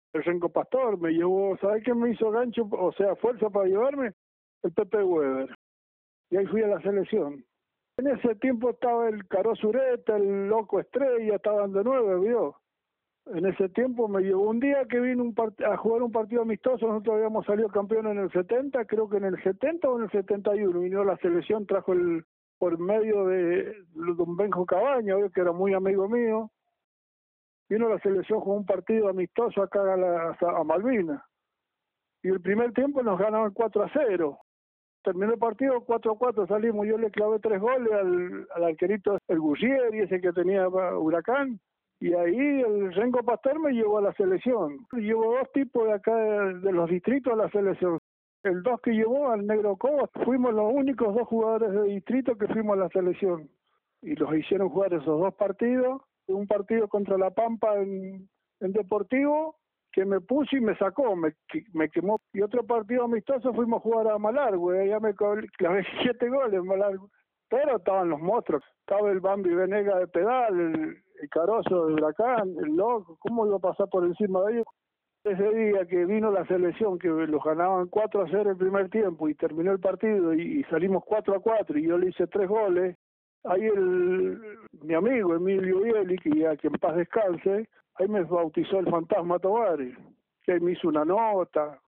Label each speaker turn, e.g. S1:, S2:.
S1: El Renko Pastor me llevó, ¿sabes qué me hizo gancho? O sea, fuerza para llevarme, el Pepe Weber. Y ahí fui a la selección. En ese tiempo estaba el Caro Zureta, el Loco Estrella, estaban de nuevo, ¿vio? En ese tiempo me llevó un día que vino a jugar un partido amistoso. Nosotros habíamos salido campeón en el 70, creo que en el 70 o en el 71. Vino la selección, trajo por medio de don Benjo Cabaña, que era muy amigo mío. Vino la selección con un partido amistoso acá a Malvinas. Y el primer tiempo nos ganaban 4-0. Terminó el partido 4-4, salimos. Yo le clavé 3 goles al arquerito, el Guglieri, ese que tenía Huracán. Y ahí el Renko Pastor me llevó a la selección. Llevó 2 tipos de acá de los distritos a la selección. El 2 que llevó al Negro Cobas, fuimos los únicos 2 jugadores de distrito que fuimos a la selección. Y los hicieron jugar esos 2 partidos. Un partido contra La Pampa en Deportivo, que me puso y me sacó, me quemó. Y otro partido amistoso fuimos a jugar a Malargüe, allá me clavé 7 goles en Malargüe. Pero estaban los monstruos, estaba el Bambi Venega de pedal, el Carozo de Huracán, el Loco, ¿cómo iba a pasar por encima de ellos? Ese día que vino la selección, que los ganaban 4-0 el primer tiempo y terminó el partido y salimos 4-4 y yo le hice 3 goles, ahí mi amigo Emilio Bieli, que a quien paz descanse, ahí me bautizó el Fantasma Tovares, que ahí me hizo una nota.